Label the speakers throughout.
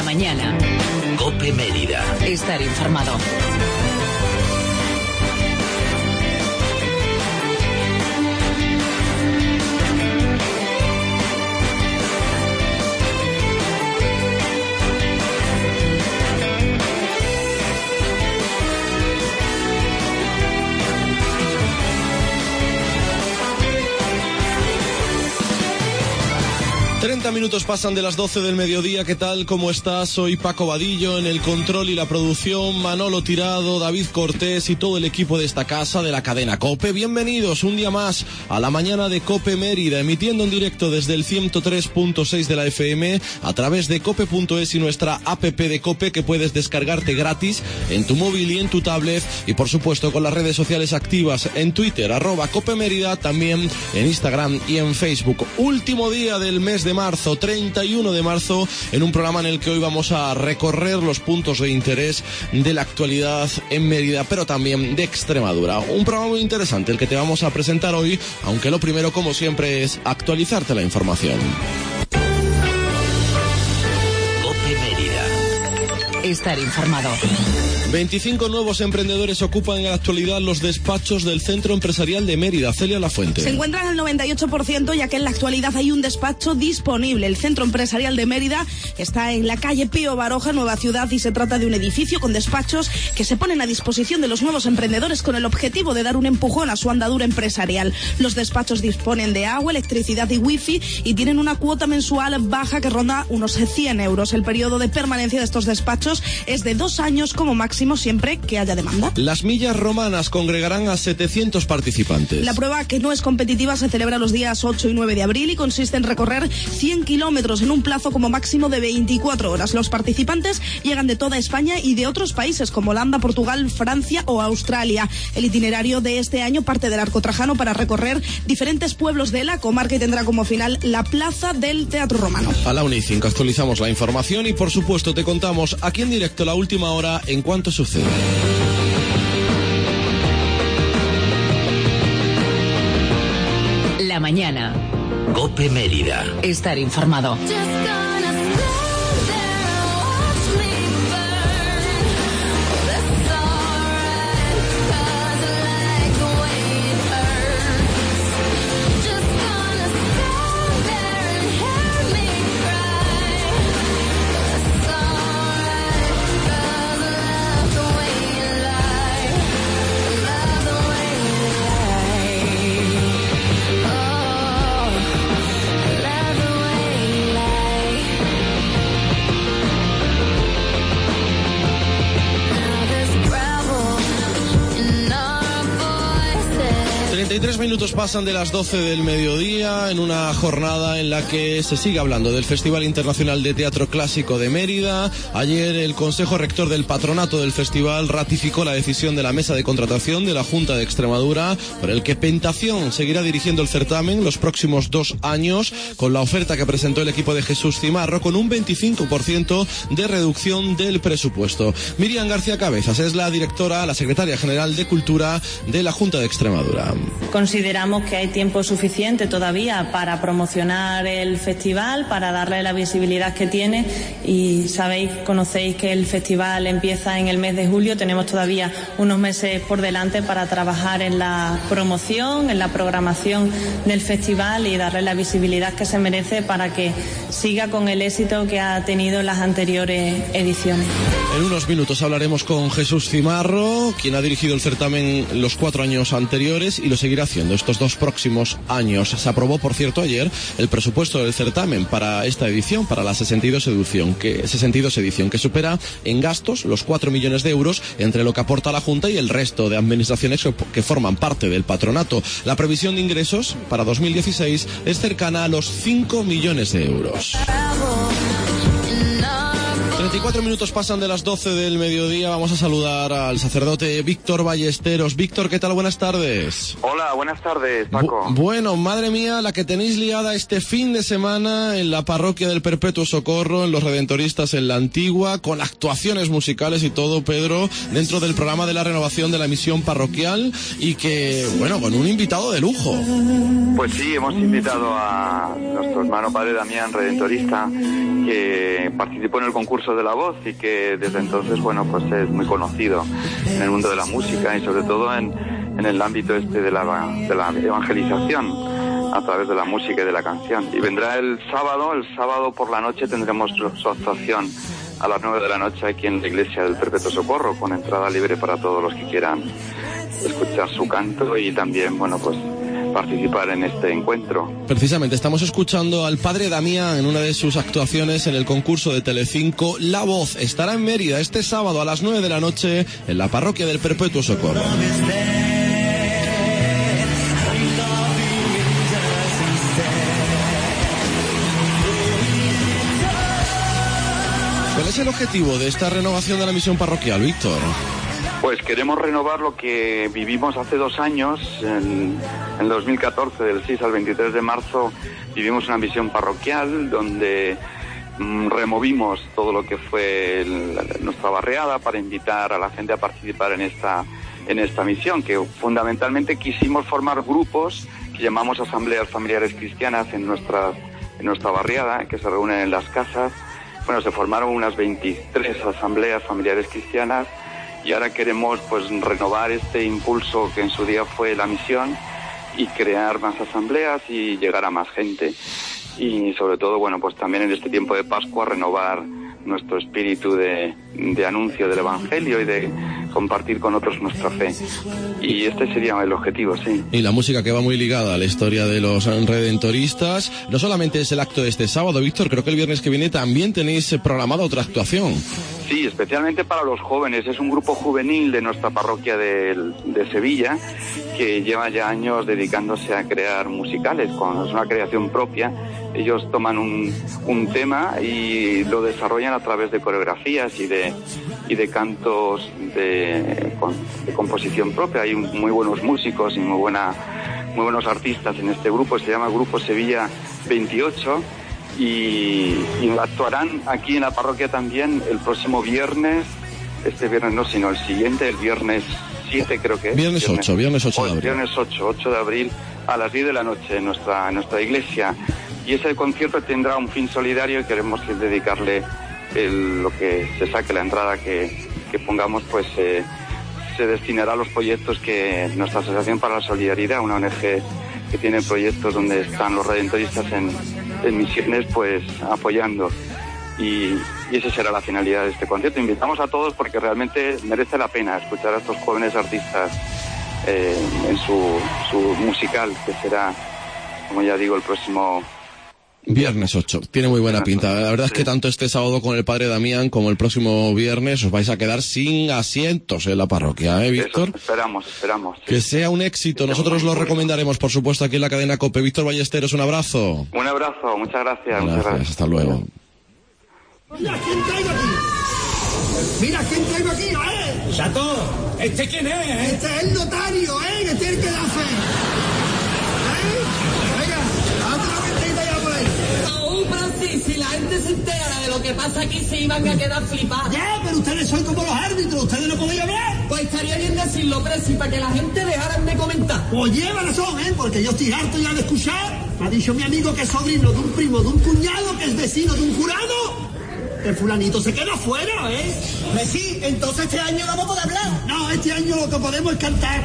Speaker 1: mañana.
Speaker 2: COPE Mérida.
Speaker 1: Estar informado.
Speaker 3: Minutos pasan de las 12 del mediodía. ¿Qué tal? ¿Cómo estás? Soy Paco Vadillo, en el control y la producción, Manolo Tirado, David Cortés y todo el equipo de esta casa, de la cadena COPE. Bienvenidos un día más a la mañana de COPE Mérida, emitiendo en directo desde el 103.6 de la FM, a través de cope.es y nuestra app de COPE, que puedes descargarte gratis en tu móvil y en tu tablet, y por supuesto con las redes sociales activas en Twitter, @COPE Mérida, también en Instagram y en Facebook. Último día del mes de marzo, 31 de marzo, en un programa en el que hoy vamos a recorrer los puntos de interés de la actualidad en Mérida, pero también de Extremadura. Un programa muy interesante el que te vamos a presentar hoy, aunque lo primero, como siempre, es actualizarte la información.
Speaker 2: COPE Mérida.
Speaker 1: Estar informado.
Speaker 3: 25 nuevos emprendedores ocupan en la actualidad los despachos del Centro Empresarial de Mérida. Celia Lafuente.
Speaker 4: Se encuentran al 98%, ya que en la actualidad hay un despacho disponible. El Centro Empresarial de Mérida está en la calle Pío Baroja, Nueva Ciudad, y se trata de un edificio con despachos que se ponen a disposición de los nuevos emprendedores con el objetivo de dar un empujón a su andadura empresarial. Los despachos disponen de agua, electricidad y wifi y tienen una cuota mensual baja que ronda unos 100 euros. El periodo de permanencia de estos despachos es de 2 años como máximo, siempre que haya demanda.
Speaker 3: Las millas romanas congregarán a 700 participantes.
Speaker 4: La prueba, que no es competitiva, se celebra los días 8 y 9 de abril y consiste en recorrer 100 kilómetros en un plazo como máximo de 24 horas. Los participantes llegan de toda España y de otros países como Holanda, Portugal, Francia o Australia. El itinerario de este año parte del Arco Trajano para recorrer diferentes pueblos de la comarca y tendrá como final la plaza del Teatro Romano.
Speaker 3: A la 1:05 actualizamos la información y, por supuesto, te contamos aquí en directo la última hora en cuanto sucede.
Speaker 1: La mañana.
Speaker 2: COPE Mérida.
Speaker 1: Estar informado.
Speaker 3: Minutos pasan de las 12 del mediodía en una jornada en la que se sigue hablando del Festival Internacional de Teatro Clásico de Mérida. Ayer el Consejo Rector del Patronato del Festival ratificó la decisión de la Mesa de Contratación de la Junta de Extremadura, por el que Pentación seguirá dirigiendo el certamen los próximos 2 años, con la oferta que presentó el equipo de Jesús Cimarro, con un 25% de reducción del presupuesto. Miriam García Cabezas es la directora, la secretaria general de Cultura de la Junta de Extremadura.
Speaker 5: Consideramos que hay tiempo suficiente todavía para promocionar el festival, para darle la visibilidad que tiene, y conocéis que el festival empieza en el mes de julio. Tenemos todavía unos meses por delante para trabajar en la promoción, en la programación del festival y darle la visibilidad que se merece para que siga con el éxito que ha tenido en las anteriores ediciones.
Speaker 3: En unos minutos hablaremos con Jesús Cimarro, quien ha dirigido el certamen los 4 años anteriores y lo seguirá haciendo estos 2 próximos años. Se aprobó, por cierto, ayer el presupuesto del certamen para esta edición, para la 62 edición, que supera en gastos los 4 millones de euros entre lo que aporta la Junta y el resto de administraciones que forman parte del patronato. La previsión de ingresos para 2016 es cercana a los 5 millones de euros. 34 minutos pasan de las 12 del mediodía. Vamos a saludar al sacerdote Víctor Ballesteros. Víctor, ¿qué tal? Buenas tardes.
Speaker 6: Hola, buenas tardes, Paco.
Speaker 3: Bueno, madre mía, la que tenéis liada este fin de semana en la parroquia del Perpetuo Socorro, en los Redentoristas en la Antigua, con actuaciones musicales y todo, Pedro, dentro del programa de la renovación de la misión parroquial, y que, bueno, con un invitado de lujo.
Speaker 6: Pues sí, hemos invitado a nuestro hermano padre Damián, redentorista, que participó en el concurso de la voz y que desde entonces, bueno, pues es muy conocido en el mundo de la música y sobre todo en el ámbito de la evangelización a través de la música y de la canción. Y vendrá el sábado por la noche tendremos su actuación a las 9 de la noche aquí en la iglesia del Perpetuo Socorro, con entrada libre para todos los que quieran escuchar su canto y también, bueno, pues participar en este encuentro.
Speaker 3: Precisamente estamos escuchando al padre Damián en una de sus actuaciones en el concurso de Telecinco La Voz. Estará en Mérida este sábado a las 9 de la noche en la parroquia del Perpetuo Socorro. ¿Cuál es el objetivo de esta renovación de la misión parroquial, Víctor?
Speaker 6: Pues queremos renovar lo que vivimos hace 2 años, en 2014, del 6 al 23 de marzo, vivimos una misión parroquial donde removimos todo lo que fue nuestra barriada para invitar a la gente a participar en esta misión, que fundamentalmente quisimos formar grupos que llamamos asambleas familiares cristianas en nuestra barriada, que se reúnen en las casas. Bueno, se formaron unas 23 asambleas familiares cristianas y ahora queremos pues renovar este impulso que en su día fue la misión y crear más asambleas y llegar a más gente. Y sobre todo, bueno, pues también en este tiempo de Pascua renovar nuestro espíritu de anuncio del Evangelio y de compartir con otros nuestra fe. Y este sería el objetivo, sí.
Speaker 3: Y la música que va muy ligada a la historia de los redentoristas. No solamente es el acto de este sábado, Víctor, creo que el viernes que viene también tenéis programada otra actuación.
Speaker 6: Sí, especialmente para los jóvenes. Es un grupo juvenil de nuestra parroquia de Sevilla que lleva ya años dedicándose a crear musicales. Cuando es una creación propia, ellos toman un tema y lo desarrollan a través de coreografías y de cantos de composición propia. Hay muy buenos músicos y muy buenos artistas en este grupo. Se llama Grupo Sevilla 28 y actuarán aquí en la parroquia también el próximo viernes. Este viernes no, sino el siguiente, el viernes 7 creo que es.
Speaker 3: Viernes 8 de abril.
Speaker 6: Viernes 8 de abril a las 10 de la noche en nuestra iglesia. Y ese concierto tendrá un fin solidario y queremos dedicarle lo que se saque, la entrada que pongamos, pues se destinará a los proyectos que nuestra Asociación para la Solidaridad, una ONG que tiene proyectos donde están los redentoristas en misiones, pues apoyando. Y esa será la finalidad de este concierto. Invitamos a todos porque realmente merece la pena escuchar a estos jóvenes artistas en su musical, que será, como ya digo, el próximo
Speaker 3: Viernes 8, tiene muy buena pinta. La verdad es que tanto este sábado con el padre Damián como el próximo viernes os vais a quedar sin asientos en la parroquia, ¿eh, Víctor?
Speaker 6: Eso esperamos. Sí.
Speaker 3: Que sea un éxito. Nosotros lo recomendaremos, por supuesto, aquí en la cadena COPE. Víctor Ballesteros, un abrazo.
Speaker 6: Un abrazo, muchas gracias.
Speaker 3: Gracias, hasta luego.
Speaker 7: Mira quién traigo aquí, ¿eh?
Speaker 8: Chato, ¿este quién es?
Speaker 7: Este es el notario, ¿eh? Este es el que da fe.
Speaker 9: Si la gente se entera de lo que pasa aquí, se iban a quedar flipados.
Speaker 7: Ya, pero ustedes son como los árbitros, ustedes no podían hablar.
Speaker 9: Pues estaría bien decirlo, Presi, para que la gente dejaran de comentar.
Speaker 7: Pues lleva razón, porque yo estoy harto ya de escuchar. Me ha dicho mi amigo que es sobrino de un primo, de un cuñado, que es vecino de un jurado. El fulanito se queda fuera, ¿eh?
Speaker 9: Pues sí, entonces este año no vamos a poder hablar.
Speaker 7: No, este año lo que podemos es cantar,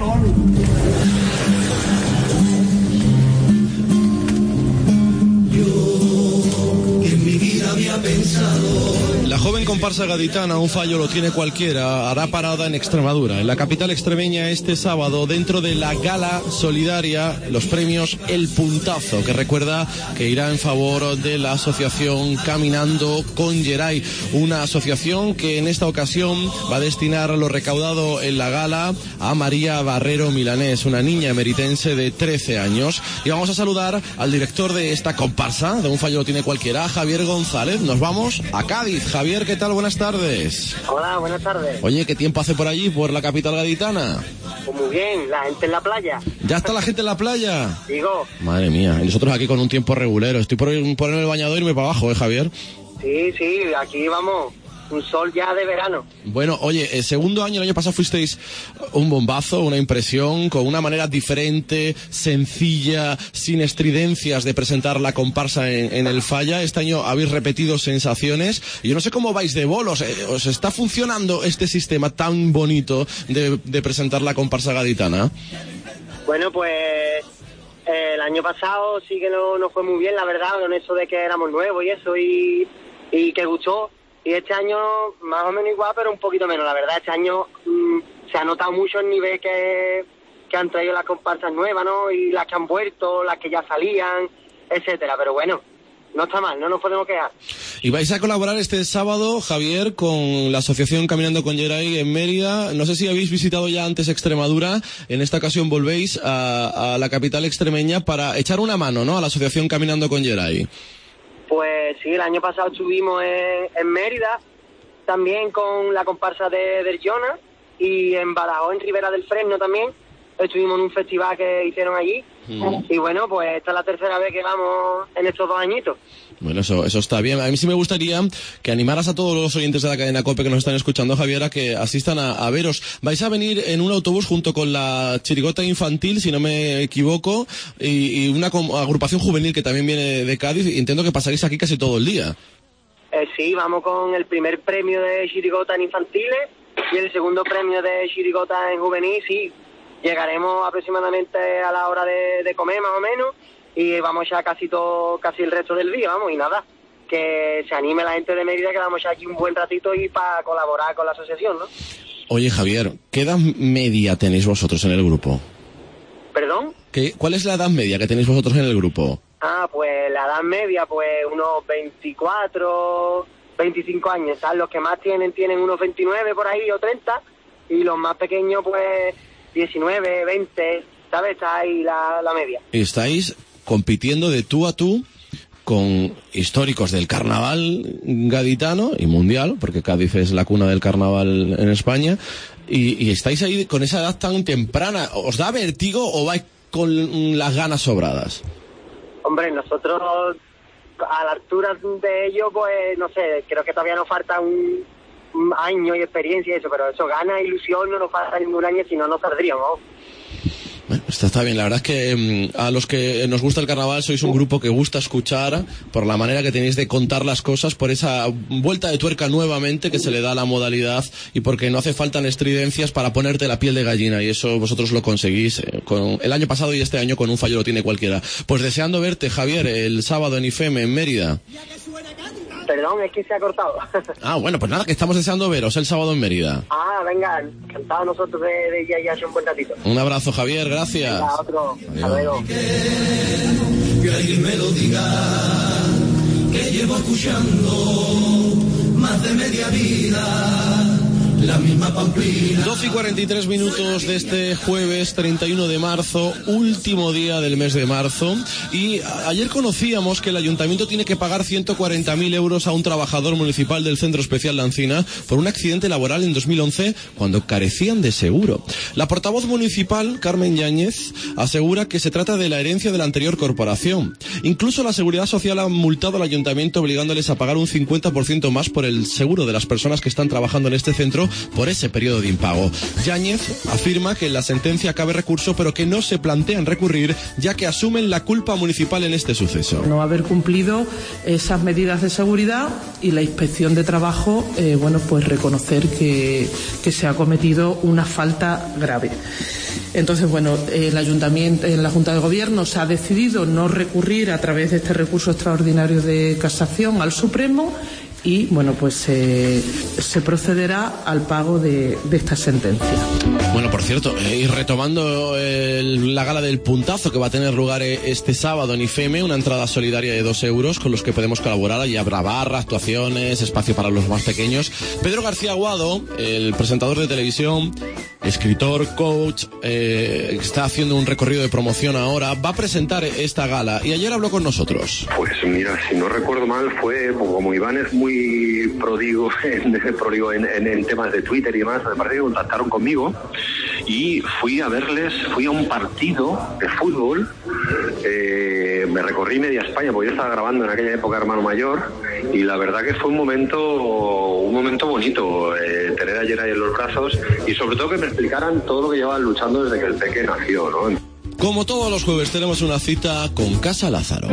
Speaker 3: Había pensado. La joven comparsa gaditana, Un fallo lo tiene cualquiera, hará parada en Extremadura, en la capital extremeña, este sábado, dentro de la gala solidaria, los premios El Puntazo, que recuerda que irá en favor de la asociación Caminando con Geray, una asociación que en esta ocasión va a destinar lo recaudado en la gala a María Barrero Milanés, una niña emeritense de 13 años. Y vamos a saludar al director de esta comparsa, de Un fallo lo tiene cualquiera, Javier González. Nos vamos a Cádiz. Javier, ¿qué tal? Buenas tardes.
Speaker 10: Hola, buenas tardes.
Speaker 3: Oye, ¿qué tiempo hace por allí, por la capital gaditana?
Speaker 10: Pues muy bien, la gente en la playa.
Speaker 3: ¿Ya está la gente en la playa?
Speaker 10: Digo.
Speaker 3: Madre mía, y nosotros aquí con un tiempo regulero. Estoy por ponerme el bañador y irme para abajo, ¿eh, Javier?
Speaker 10: Sí, aquí vamos. un sol ya de verano.
Speaker 3: Bueno, oye, el segundo año, el año pasado fuisteis un bombazo, una impresión, con una manera diferente, sencilla, sin estridencias de presentar la comparsa en el Falla. Este año habéis repetido sensaciones. Y yo no sé cómo vais de bolos. ¿Os está funcionando este sistema tan bonito de presentar la comparsa gaditana?
Speaker 10: Bueno, pues el año pasado sí que no fue muy bien, la verdad, con eso de que éramos nuevos y eso, y que gustó. Y este año más o menos igual, pero un poquito menos, la verdad. Este año se ha notado mucho el nivel que han traído las comparsas nuevas, ¿no? Y las que han vuelto, las que ya salían, etcétera. Pero bueno, no está mal, no nos podemos quejar.
Speaker 3: Y vais a colaborar este sábado, Javier, con la asociación Caminando con Geray en Mérida. No sé si habéis visitado ya antes Extremadura. En esta ocasión volvéis a la capital extremeña para echar una mano, ¿no?, a la asociación Caminando con Geray.
Speaker 10: Pues sí, el año pasado estuvimos en Mérida, también con la comparsa de Jona, y en Badajoz, en Ribera del Fresno también. Estuvimos en un festival que hicieron allí. Y bueno, pues esta es la tercera vez que vamos en estos 2 añitos.
Speaker 3: Bueno, eso está bien. A mí sí me gustaría que animaras a todos los oyentes de la cadena COPE que nos están escuchando, Javier, a que asistan a veros. Vais a venir en un autobús junto con la chirigota infantil, si no me equivoco, y una agrupación juvenil que también viene de Cádiz. Entiendo que pasaréis aquí casi todo el día.
Speaker 10: Sí, vamos con el primer premio de chirigota en infantiles y el segundo premio de chirigota en juvenil, sí. Llegaremos aproximadamente a la hora de comer, más o menos, y vamos ya casi el resto del día, vamos, y nada, que se anime la gente de Mérida, que vamos ya aquí un buen ratito y para colaborar con la asociación, ¿no?
Speaker 3: Oye, Javier, ¿qué edad media tenéis vosotros en el grupo?
Speaker 10: ¿Perdón?
Speaker 3: ¿Cuál es la edad media que tenéis vosotros en el grupo?
Speaker 10: Pues la edad media, pues unos 24, 25 años, ¿sabes? Los que más tienen unos 29 por ahí o 30, y los más pequeños, pues 19, 20, ¿sabes? Está ahí la media.
Speaker 3: Estáis compitiendo de tú a tú con históricos del carnaval gaditano y mundial, porque Cádiz es la cuna del carnaval en España, y estáis ahí con esa edad tan temprana. ¿Os da vértigo o vais con las ganas sobradas?
Speaker 10: Hombre, nosotros a la altura de ellos, pues no sé, creo que todavía nos falta un año y experiencia y eso, pero eso, gana, ilusión, no nos falta ningún año, si no, no saldríamos.
Speaker 3: Bueno, está bien. La verdad es que a los que nos gusta el carnaval sois un grupo que gusta escuchar por la manera que tenéis de contar las cosas, por esa vuelta de tuerca nuevamente que se le da a la modalidad, y porque no hace falta estridencias para ponerte la piel de gallina, y eso vosotros lo conseguís con el año pasado, y este año con un fallo lo tiene cualquiera. Pues deseando verte, Javier, el sábado en IFEM, en Mérida.
Speaker 10: Perdón, es que se ha cortado.
Speaker 3: Bueno, pues nada, que estamos deseando veros el sábado en Mérida.
Speaker 10: Venga, encantado nosotros de ya un buen ratito.
Speaker 3: Un abrazo, Javier, gracias.
Speaker 10: Venga, otro. Hasta luego.
Speaker 11: Que alguien me lo diga, que llevo escuchando más de media vida la misma pamplina.
Speaker 3: 12:43 de este jueves 31 de marzo, último día del mes de marzo, y ayer conocíamos que el ayuntamiento tiene que pagar 140.000 euros a un trabajador municipal del Centro Especial de Ancina por un accidente laboral en 2011 cuando carecían de seguro. La portavoz municipal, Carmen Yáñez, asegura que se trata de la herencia de la anterior corporación. Incluso la Seguridad Social ha multado al ayuntamiento obligándoles a pagar un 50% más por el seguro de las personas que están trabajando en este centro por ese periodo de impago. Yáñez afirma que en la sentencia cabe recurso, pero que no se plantean recurrir, ya que asumen la culpa municipal en este suceso.
Speaker 12: No haber cumplido esas medidas de seguridad, y la inspección de trabajo, pues reconocer que se ha cometido una falta grave. Entonces, el ayuntamiento, la Junta de Gobierno se ha decidido no recurrir a través de este recurso extraordinario de casación al Supremo, y se procederá al pago de esta sentencia.
Speaker 3: Bueno, por cierto, y retomando la gala del puntazo que va a tener lugar este sábado en IFEM, una entrada solidaria de 2 euros con los que podemos colaborar. Allí habrá barra, actuaciones, espacio para los más pequeños. Pedro García Aguado, el presentador de televisión, escritor, coach, está haciendo un recorrido de promoción ahora, va a presentar esta gala, y ayer habló con nosotros.
Speaker 13: Pues mira, si no recuerdo mal, fue como Iván es muy pródigo en temas de Twitter y demás, me parece que contactaron conmigo y fui a un partido de fútbol me recorrí media España, porque yo estaba grabando en aquella época Hermano Mayor, y la verdad que fue un momento bonito, tener a Geray en los brazos, y sobre todo que me explicaran todo lo que llevaban luchando desde que el peque nació, ¿no?
Speaker 3: Como todos los jueves tenemos una cita con Casa Lázaro.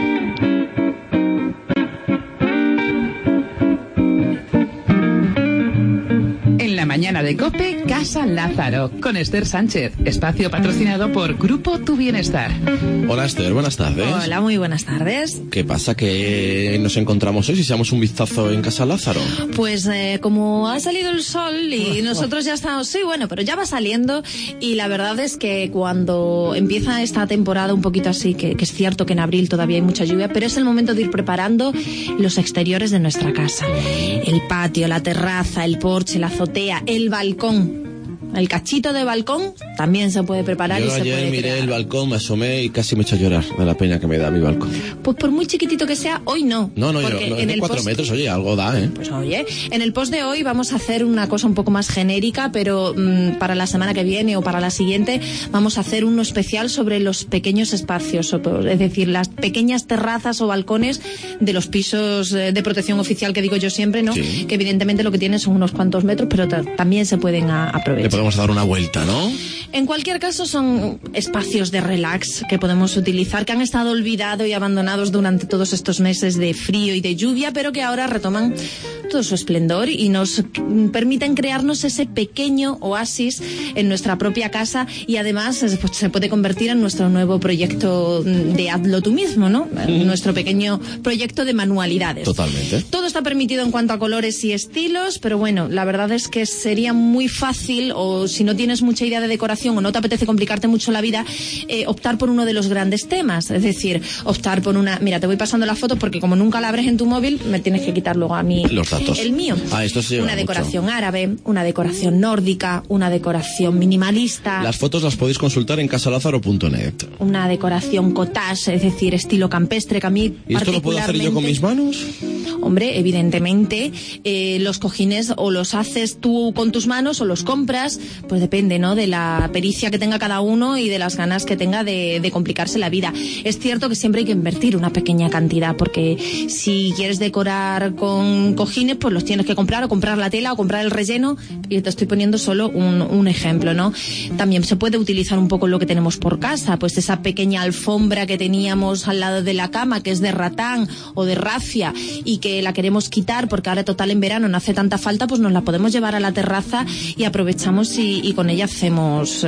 Speaker 1: La mañana de COPE, Casa Lázaro, con Esther Sánchez, espacio patrocinado por Grupo Tu Bienestar.
Speaker 3: Hola Esther, buenas tardes.
Speaker 14: Hola, muy buenas tardes.
Speaker 3: ¿Qué pasa? ¿Que nos encontramos hoy si echamos un vistazo en Casa Lázaro?
Speaker 14: Pues como ha salido el sol y nosotros ya estamos, sí, bueno, pero ya va saliendo, y la verdad es que cuando empieza esta temporada un poquito así, que es cierto que en abril todavía hay mucha lluvia, pero es el momento de ir preparando los exteriores de nuestra casa. El patio, la terraza, el porche, la azotea, el balcón. El cachito de balcón también se puede preparar.
Speaker 3: Yo
Speaker 14: y se
Speaker 3: ayer
Speaker 14: puede
Speaker 3: miré
Speaker 14: crear.
Speaker 3: el balcón, me asomé y casi me eché a llorar de la pena que me da mi balcón.
Speaker 14: Pues por muy chiquitito que sea, hoy no.
Speaker 3: No,
Speaker 14: porque
Speaker 3: yo, no,
Speaker 14: en
Speaker 3: de
Speaker 14: el
Speaker 3: 4
Speaker 14: post...
Speaker 3: metros, oye, algo da, ¿eh?
Speaker 14: Pues oye, en el post de hoy vamos a hacer una cosa un poco más genérica, pero para la semana que viene o para la siguiente vamos a hacer uno especial sobre los pequeños espacios, es decir, las pequeñas terrazas o balcones de los pisos de protección oficial, que digo yo siempre, ¿no?
Speaker 3: Sí.
Speaker 14: Que evidentemente lo que tienen son unos cuantos metros, pero también se pueden aprovechar.
Speaker 3: Le podemos dar una vuelta, ¿no?
Speaker 14: En cualquier caso, son espacios de relax que podemos utilizar, que han estado olvidados y abandonados durante todos estos meses de frío y de lluvia, pero que ahora retoman todo su esplendor y nos permiten crearnos ese pequeño oasis en nuestra propia casa, y además pues, se puede convertir en nuestro nuevo proyecto de hazlo tú mismo, ¿no? Nuestro pequeño proyecto de manualidades.
Speaker 3: Totalmente.
Speaker 14: Todo está permitido en cuanto a colores y estilos, pero bueno, la verdad es que sería muy fácil, o si no tienes mucha idea de decoración o no te apetece complicarte mucho la vida, optar por uno de los grandes temas, es decir, optar por una... Mira, te voy pasando las fotos porque como nunca la abres en tu móvil, me tienes que quitar luego a mí
Speaker 3: los datos.
Speaker 14: El mío.
Speaker 3: Esto se lleva
Speaker 14: una decoración
Speaker 3: mucho.
Speaker 14: árabe, una decoración nórdica, una decoración minimalista.
Speaker 3: Las fotos las podéis consultar en casalázaro.net.
Speaker 14: Una decoración cottage, es decir, estilo campestre, que a mí
Speaker 3: ¿Y esto lo puedo hacer yo con mis manos?
Speaker 14: Hombre, evidentemente, los cojines o los haces tú con tus manos o los compras, pues depende, ¿no? De la pericia que tenga cada uno y de las ganas que tenga de complicarse la vida. Es cierto que siempre hay que invertir una pequeña cantidad, porque si quieres decorar con cojines, pues los tienes que comprar, o comprar la tela, o comprar el relleno, y te estoy poniendo solo un ejemplo, ¿no? También se puede utilizar un poco lo que tenemos por casa, pues esa pequeña alfombra que teníamos al lado de la cama, que es de ratán o de rafia, y que la queremos quitar porque ahora total en verano no hace tanta falta, pues nos la podemos llevar a la terraza y aprovechamos y con ella hacemos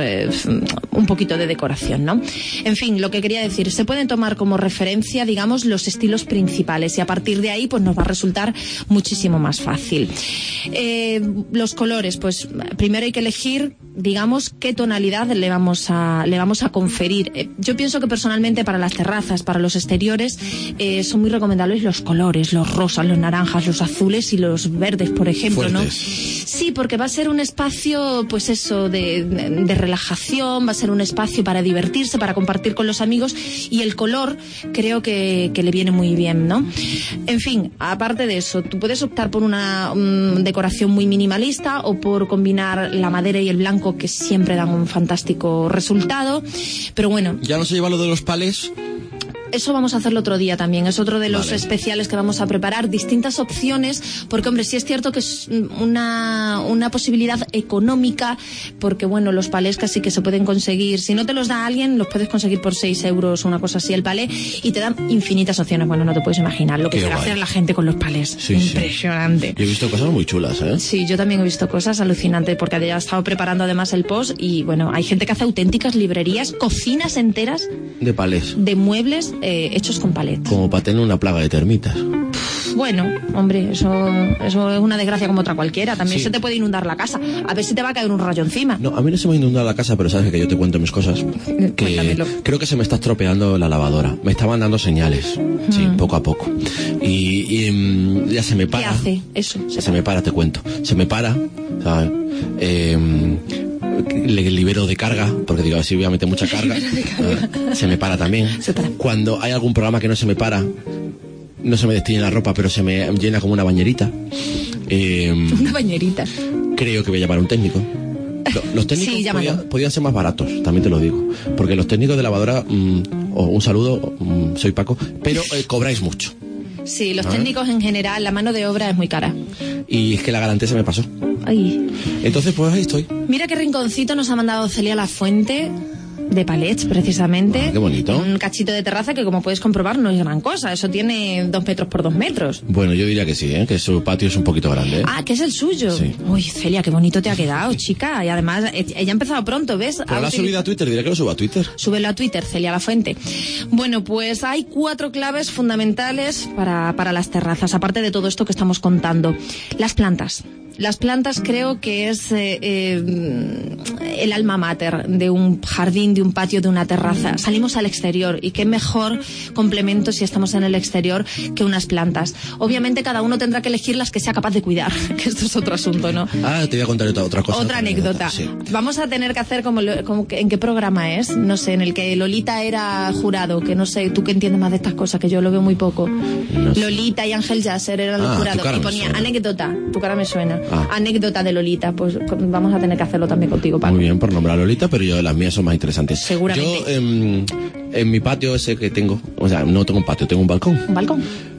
Speaker 14: un poquito de decoración, ¿no? En fin, lo que quería decir, se pueden tomar como referencia, digamos, los estilos principales, y a partir de ahí pues nos va a resultar muchísimo más fácil. Los colores, pues primero hay que elegir, digamos, qué tonalidad le vamos a conferir. Yo pienso que personalmente para las terrazas, para los exteriores, son muy recomendables los colores, los rosas, los naranjas, los azules y los verdes, por ejemplo,
Speaker 3: Fuertes.
Speaker 14: ¿no? Sí, porque va a ser un espacio, pues eso, de relajación, va a ser un espacio para divertirse, para compartir con los amigos, y el color creo que le viene muy bien, ¿no? En fin, aparte de eso, tú puedes optar por una decoración muy minimalista, o por combinar la madera y el blanco, que siempre dan un fantástico resultado, pero bueno.
Speaker 3: ¿Ya no se lleva lo de los palés?
Speaker 14: Eso vamos a hacerlo otro día también. Es otro de los especiales que vamos a preparar. Distintas opciones, porque, hombre, sí es cierto que es una posibilidad económica, porque, bueno, los palés casi que se pueden conseguir. Si no te los da alguien, los puedes conseguir por 6 euros, una cosa así, el palé, y te dan infinitas opciones. Bueno, no te puedes imaginar lo que
Speaker 3: Qué
Speaker 14: quiere
Speaker 3: guay.
Speaker 14: hacer la gente con los palés.
Speaker 3: Sí,
Speaker 14: Impresionante.
Speaker 3: Yo he visto cosas muy chulas, ¿eh?
Speaker 14: Sí, yo también he visto cosas alucinantes, porque ya he estado preparando además el post, y, bueno, hay gente que hace auténticas librerías, cocinas enteras
Speaker 3: De palés.
Speaker 14: de muebles hechos con palés.
Speaker 3: Como para tener una plaga de termitas.
Speaker 14: Bueno, hombre, eso es una desgracia como otra cualquiera. También
Speaker 3: Sí.
Speaker 14: se te puede inundar la casa. A ver si te va a caer un rayo encima.
Speaker 3: No, a mí no se me ha inundado la casa, pero sabes que yo te cuento mis cosas. Que
Speaker 14: Cuéntamelo.
Speaker 3: creo que se me está estropeando la lavadora. Me estaban dando señales. Sí, poco a poco. Y ya se me
Speaker 14: ¿Qué
Speaker 3: para.
Speaker 14: hace eso?
Speaker 3: Se me para, te cuento. Se me para, ¿sabes? Le libero de carga, porque digo, así voy a meter mucha carga. Se me para también. Cuando hay algún programa que no se me para, no se me destiñe la ropa, pero se me llena como una bañerita.
Speaker 14: Una bañerita.
Speaker 3: Creo que voy a llamar a un técnico. Los técnicos
Speaker 14: Sí, llámalo.
Speaker 3: podían ser más baratos, también te lo digo. Porque los técnicos de lavadora un saludo, soy Paco, pero cobráis mucho.
Speaker 14: Sí, los técnicos en general, la mano de obra es muy cara.
Speaker 3: Y es que la garantía se me pasó.
Speaker 14: Ay.
Speaker 3: Entonces, pues ahí estoy.
Speaker 14: Mira qué rinconcito nos ha mandado Celia Lafuente, de Palets, precisamente.
Speaker 3: Qué bonito.
Speaker 14: Un cachito de terraza que, como puedes comprobar, no es gran cosa. Eso tiene 2 metros por 2 metros.
Speaker 3: Bueno, yo diría que sí, que su patio es un poquito grande.
Speaker 14: Ah, que es el suyo.
Speaker 3: Sí.
Speaker 14: Uy, Celia, qué bonito te ha quedado, chica. Y además, ella ha empezado pronto, ¿ves?
Speaker 3: Pero la ha subido a Twitter, diré que lo suba a Twitter.
Speaker 14: Súbelo a Twitter, Celia Lafuente. Bueno, pues hay 4 claves fundamentales para las terrazas, aparte de todo esto que estamos contando. Las plantas. Las plantas creo que es el alma mater de un jardín, de un patio, de una terraza. Salimos al exterior y qué mejor complemento si estamos en el exterior que unas plantas. Obviamente cada uno tendrá que elegir las que sea capaz de cuidar, que esto es otro asunto, ¿no?
Speaker 3: Ah, te voy a contar otra cosa.
Speaker 14: Otra anécdota. Sí. Vamos a tener que hacer ¿en qué programa es? No sé, en el que Lolita era jurado, que no sé, tú que entiendes más de estas cosas, que yo lo veo muy poco. No sé. Lolita y Ángel Yasser eran los jurados y ponía anécdota, tu cara me suena. Anécdota de Lolita, pues vamos a tener que hacerlo también contigo, Paco.
Speaker 3: Muy bien, por nombrar a Lolita, pero yo las mías son más interesantes.
Speaker 14: Seguramente.
Speaker 3: Yo, en mi patio ese que tengo, o sea, no tengo un patio, tengo un balcón.
Speaker 14: ¿Un balcón?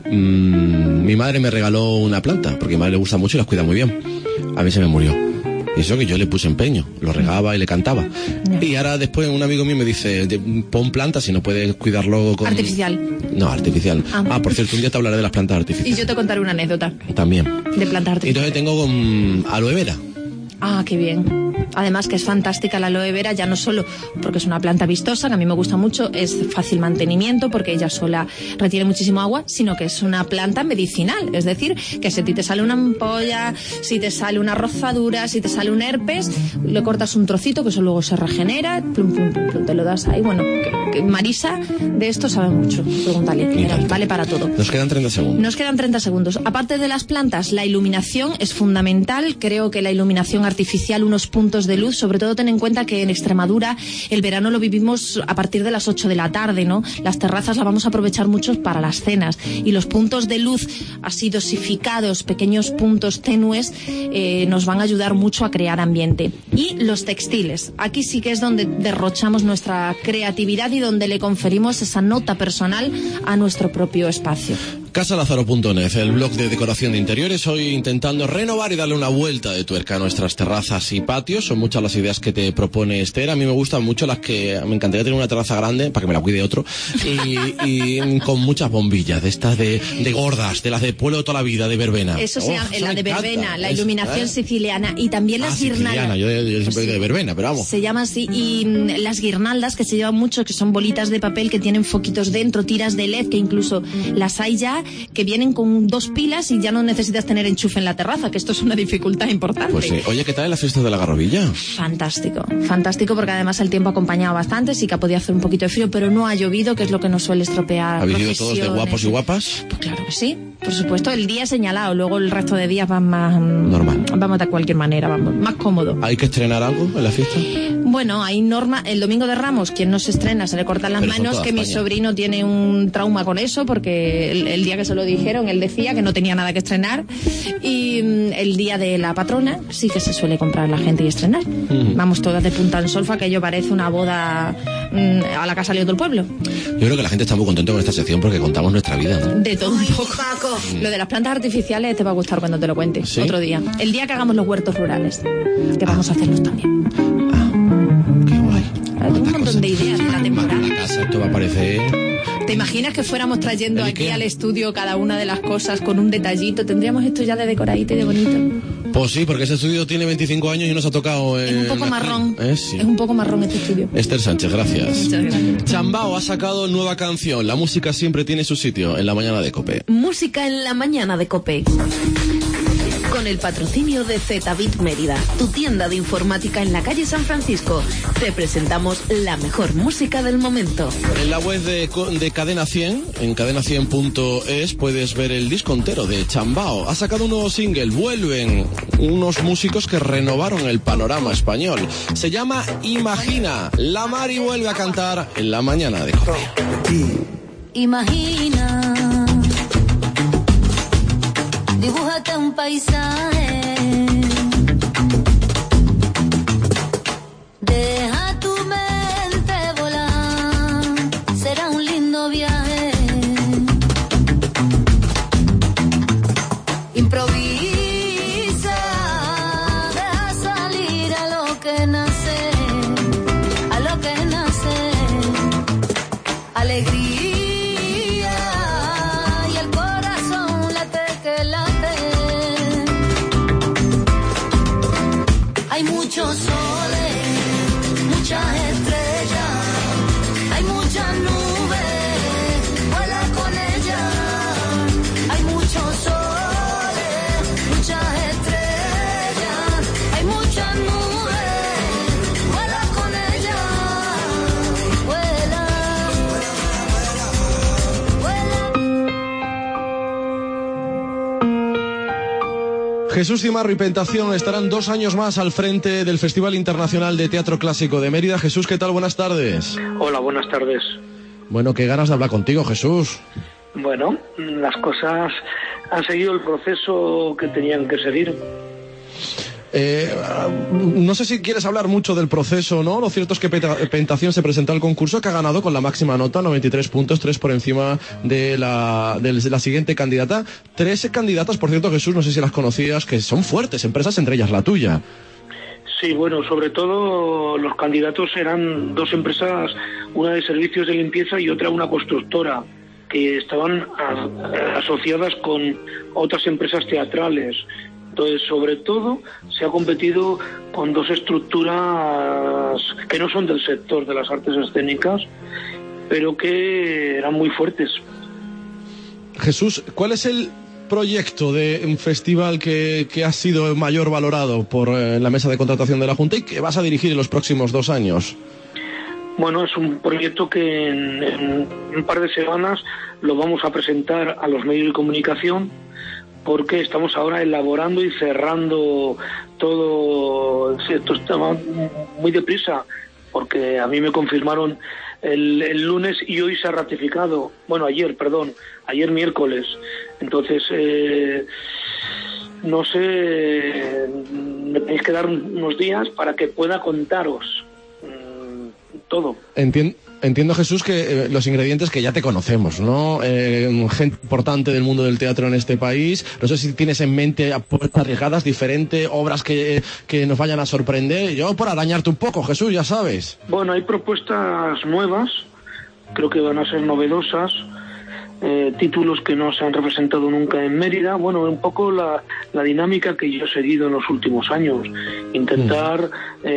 Speaker 3: Mi madre me regaló una planta, porque a mi madre le gusta mucho y las cuida muy bien. A mí se me murió. Y eso que yo le puse empeño, lo regaba y le cantaba. Y ahora después un amigo mío me dice, pon plantas si no puedes cuidarlo con...
Speaker 14: Artificial.
Speaker 3: No, artificial. Por cierto, un día te hablaré de las plantas artificiales.
Speaker 14: Y yo te contaré una anécdota.
Speaker 3: También.
Speaker 14: De plantas artificiales.
Speaker 3: Entonces tengo con aloe vera.
Speaker 14: Ah, qué bien. Además que es fantástica la aloe vera, ya no solo porque es una planta vistosa, que a mí me gusta mucho, es fácil mantenimiento porque ella sola retiene muchísimo agua, sino que es una planta medicinal. Es decir, que si a ti te sale una ampolla, si te sale una rozadura, si te sale un herpes, le cortas un trocito que eso luego se regenera, plum, plum, plum, plum, te lo das ahí. Bueno, que Marisa de esto sabe mucho, pregúntale, vale para todo.
Speaker 3: Nos quedan 30 segundos.
Speaker 14: Nos quedan 30 segundos. Aparte de las plantas, la iluminación es fundamental. Creo que la iluminación artificial, unos puntos de luz, sobre todo ten en cuenta que en Extremadura el verano lo vivimos a partir de las 8 de la tarde, ¿no? Las terrazas las vamos a aprovechar mucho para las cenas y los puntos de luz así dosificados, pequeños puntos tenues, nos van a ayudar mucho a crear ambiente. Y los textiles, aquí sí que es donde derrochamos nuestra creatividad y donde le conferimos esa nota personal a nuestro propio espacio.
Speaker 3: Casalázaro.net, el blog de decoración de interiores, hoy intentando renovar y darle una vuelta de tuerca a nuestras terrazas y patios. Son muchas las ideas que te propone Esther. A mí me gustan mucho las que... Me encantaría tener una terraza grande, para que me la cuide otro, y con muchas bombillas, de estas de gordas, de las de pueblo de toda la vida, de verbena.
Speaker 14: Eso se llama, la de verbena, la iluminación siciliana, y también las guirnaldas.
Speaker 3: Yo siempre digo de verbena, pero vamos.
Speaker 14: Se llama así, y las guirnaldas que se llevan mucho, que son bolitas de papel que tienen foquitos dentro, tiras de LED, que incluso las hay ya, que vienen con 2 pilas y ya no necesitas tener enchufe en la terraza, que esto es una dificultad importante.
Speaker 3: Pues sí. Oye, ¿qué tal la fiesta de la Garrovilla?
Speaker 14: Fantástico, fantástico, porque además el tiempo ha acompañado bastante, sí que ha podido hacer un poquito de frío, pero no ha llovido, que es lo que nos suele estropear.
Speaker 3: ¿Habéis ido todos de guapos y guapas?
Speaker 14: Pues claro que sí, por supuesto, el día señalado, luego el resto de días van más...
Speaker 3: normal.
Speaker 14: Vamos de cualquier manera, vamos, más cómodo.
Speaker 3: ¿Hay que estrenar algo en la fiesta?
Speaker 14: Bueno, hay norma, el domingo de Ramos, quien no se estrena se le cortan las manos, que mi sobrino tiene un trauma con eso, porque el día que se lo dijeron, él decía que no tenía nada que estrenar, y el día de la patrona sí que se suele comprar la gente y estrenar. Vamos todas de punta en solfa, que ello parece una boda a la que ha salido todo el pueblo.
Speaker 3: Yo creo que la gente está muy contenta con esta sección porque contamos nuestra vida, ¿no?
Speaker 14: De todo un poco. Lo de las plantas artificiales te va a gustar cuando te lo cuente. ¿Sí? Otro día. El día que hagamos los huertos rurales, que vamos a hacerlos también.
Speaker 3: Qué guay.
Speaker 14: Hay un montón de ideas para la temporada.
Speaker 3: La casa, esto va a parecer...
Speaker 14: ¿Te imaginas que fuéramos trayendo aquí al estudio cada una de las cosas con un detallito? Tendríamos esto ya de decoradito y de bonito.
Speaker 3: Pues sí, porque este estudio tiene 25 años y nos ha tocado...
Speaker 14: Es un poco marrón.
Speaker 3: Sí.
Speaker 14: Es un poco marrón este estudio.
Speaker 3: Esther Sánchez, gracias.
Speaker 14: Muchas gracias.
Speaker 3: Chambao ha sacado nueva canción. La música siempre tiene su sitio en la mañana de COPE.
Speaker 15: Música en la mañana de COPE. Con el patrocinio de ZBit Mérida, tu tienda de informática en la calle San Francisco. Te presentamos la mejor música del momento.
Speaker 3: En la web de Cadena 100, en cadena100.es, puedes ver el disco entero de Chambao. Ha sacado un nuevo single, vuelven unos músicos que renovaron el panorama español. Se llama Imagina. La Mari vuelve a cantar en la mañana de COPE.
Speaker 16: Imagina, dibújate un paisaje, deja tu mente volar, será
Speaker 3: Jesús Cimarro y Pentación estarán 2 años más al frente del Festival Internacional de Teatro Clásico de Mérida. Jesús, ¿qué tal? Buenas tardes.
Speaker 17: Hola, buenas tardes.
Speaker 3: Bueno, qué ganas de hablar contigo, Jesús.
Speaker 17: Bueno, las cosas han seguido el proceso que tenían que seguir.
Speaker 3: No sé si quieres hablar mucho del proceso, ¿no? Lo cierto es que Pentación se presentó al concurso, que ha ganado con la máxima nota, 93 puntos, 3 por encima de la siguiente candidata. 3 candidatas, por cierto, Jesús, no sé si las conocías, que son fuertes empresas, entre ellas la tuya.
Speaker 17: Sí, bueno, sobre todo los candidatos eran 2 empresas, una de servicios de limpieza y otra una constructora, que estaban asociadas con otras empresas teatrales. Entonces, sobre todo, se ha competido con 2 estructuras que no son del sector de las artes escénicas, pero que eran muy fuertes.
Speaker 3: Jesús, ¿cuál es el proyecto de un festival que ha sido mayor valorado por la mesa de contratación de la Junta y que vas a dirigir en los próximos 2 años?
Speaker 17: Bueno, es un proyecto que en un par de semanas lo vamos a presentar a los medios de comunicación, porque estamos ahora elaborando y cerrando todo. Esto está muy deprisa, porque a mí me confirmaron el lunes y hoy se ha ratificado. Bueno, ayer miércoles. Entonces, no sé, me tenéis que dar unos días para que pueda contaros todo.
Speaker 3: Entiendo, Jesús, que los ingredientes que ya te conocemos, ¿no? Gente importante del mundo del teatro en este país. No sé si tienes en mente apuestas arriesgadas, diferentes, obras que nos vayan a sorprender. Yo por arañarte un poco, Jesús, ya sabes.
Speaker 17: Bueno, hay propuestas nuevas, creo que van a ser novedosas, títulos que no se han representado nunca en Mérida. Bueno, un poco la dinámica que yo he seguido en los últimos años. Intentar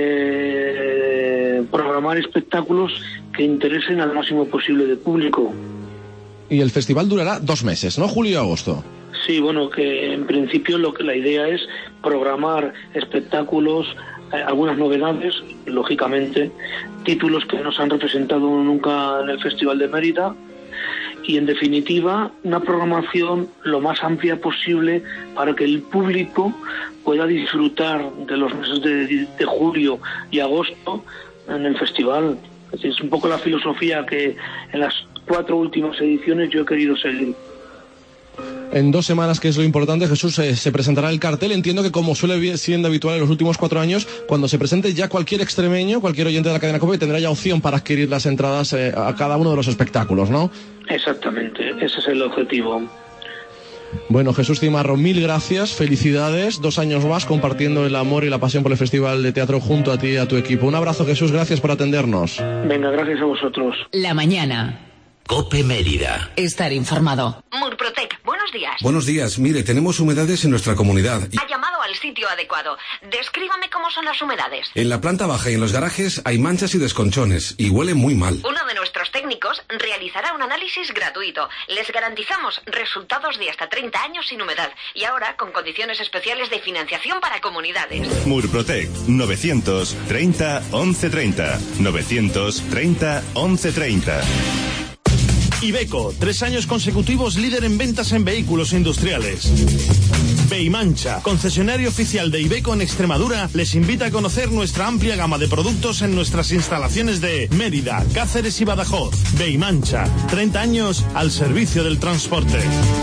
Speaker 17: programar espectáculos que interesen al máximo posible de público.
Speaker 3: Y el festival durará 2 meses, ¿no? Julio y agosto.
Speaker 17: Sí, bueno, que en principio la idea es programar espectáculos, algunas novedades, lógicamente, títulos que no se han representado nunca en el Festival de Mérida, y en definitiva una programación lo más amplia posible para que el público pueda disfrutar de los meses de julio y agosto en el festival. Es un poco la filosofía que en las 4 últimas ediciones yo he querido seguir.
Speaker 3: En 2 semanas, que es lo importante, Jesús, se presentará el cartel. Entiendo que, como suele siendo habitual en los últimos 4 años, cuando se presente ya cualquier extremeño, cualquier oyente de la cadena COPE, tendrá ya opción para adquirir las entradas a cada uno de los espectáculos, ¿no?
Speaker 17: Exactamente, ese es el objetivo.
Speaker 3: Bueno, Jesús Cimarro, 1000 gracias, felicidades, 2 años más compartiendo el amor y la pasión por el Festival de Teatro junto a ti y a tu equipo. Un abrazo, Jesús, gracias por atendernos.
Speaker 17: Venga, gracias a vosotros.
Speaker 1: La mañana.
Speaker 2: COPE Mérida.
Speaker 1: Estar informado.
Speaker 18: Murprotec, buenos días.
Speaker 19: Buenos días, mire, tenemos humedades en nuestra comunidad.
Speaker 18: Ha llamado al sitio adecuado. Descríbame cómo son las humedades.
Speaker 19: En la planta baja y en los garajes hay manchas y desconchones, y huele muy mal.
Speaker 18: Uno de nuestros técnicos realizará un análisis gratuito. Les garantizamos resultados de hasta 30 años sin humedad, y ahora con condiciones especiales de financiación para comunidades.
Speaker 20: Murprotec, 930 1130. 930 1130.
Speaker 21: Iveco, 3 años consecutivos líder en ventas en vehículos industriales. Beimancha, concesionario oficial de Iveco en Extremadura, les invita a conocer nuestra amplia gama de productos en nuestras instalaciones de Mérida, Cáceres y Badajoz. Beimancha, 30 años al servicio del transporte.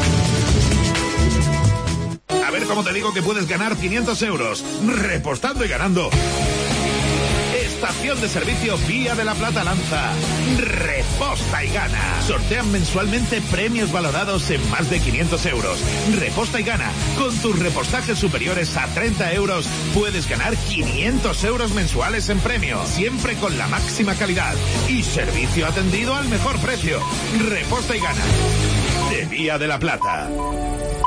Speaker 22: A ver cómo te digo que puedes ganar 500 euros, repostando y ganando. Estación de servicio Vía de la Plata lanza Reposta y Gana. Sortean mensualmente premios valorados en más de 500 euros. Reposta y Gana. Con tus repostajes superiores a 30 euros puedes ganar 500 euros mensuales en premio. Siempre con la máxima calidad y servicio atendido al mejor precio. Reposta y Gana de Vía de la Plata.